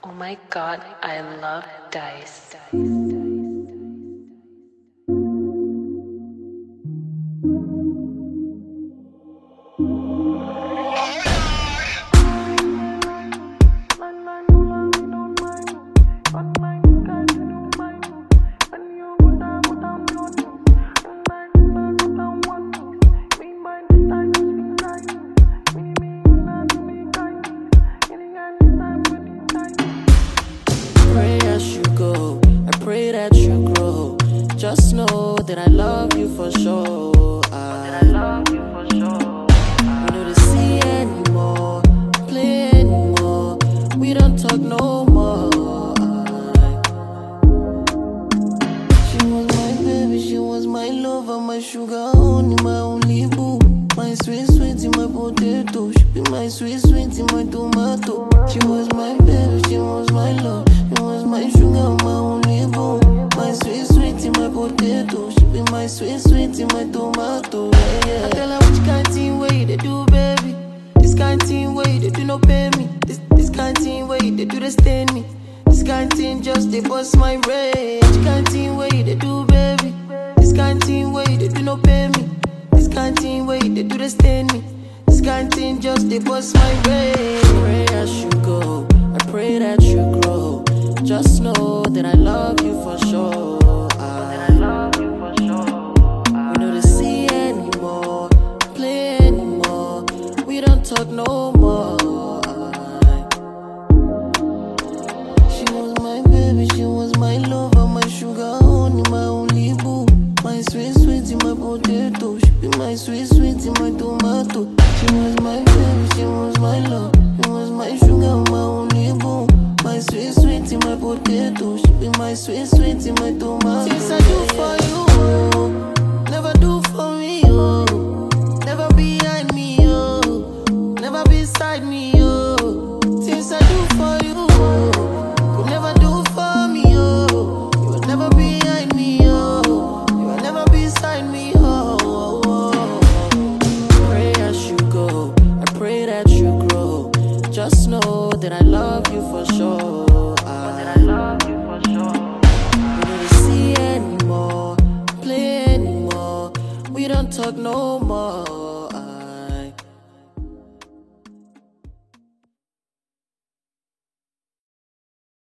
Oh my god, I love dice. Pray that you grow. Just know that I love you for sure. We don't see anymore, play anymore. We don't talk no more. She was my baby, she was my lover, my sugar honey, my only boo. My sweet sweetie, my potato. She be my sweet sweetie, my tomato. She was my baby, she was my love. She was my sugar, my only boo. My sweet sweetie, my potato. She be my sweet sweetie, my tomato. Yeah. I tell her which kind thing way they do, baby. This kind thing way they do no pay me. This kind thing way they do they stain me. This kind thing just they bust my brain. Which kind thing way they do, baby. This kind thing way they do no pay me. This kind thing way they do they stain me. This kind thing just they bust my brain. Pray as you go, I pray that you grow. Just know that I love you for sure. We don't see anymore, play anymore. We don't talk no more. She was my baby, she was my lover, my sugar honey, my only boo. My sweet sweetie, my potato. She be my sweet sweetie, my tomato. She was my baby, she was my love. She was my sugar, my only boo. My sweet sweetie, my potato. She be my sweet sweetie, my tomato. Things I do for you, never do for me, oh. Never behind me, oh. Never beside me, oh. Things I do for you, could never do for me, oh. You will never behind me, oh. You will never beside me, oh. Pray as you go, I pray that you grow. Just know that I love you for sure. We don't see anymore, play anymore. We don't talk no more.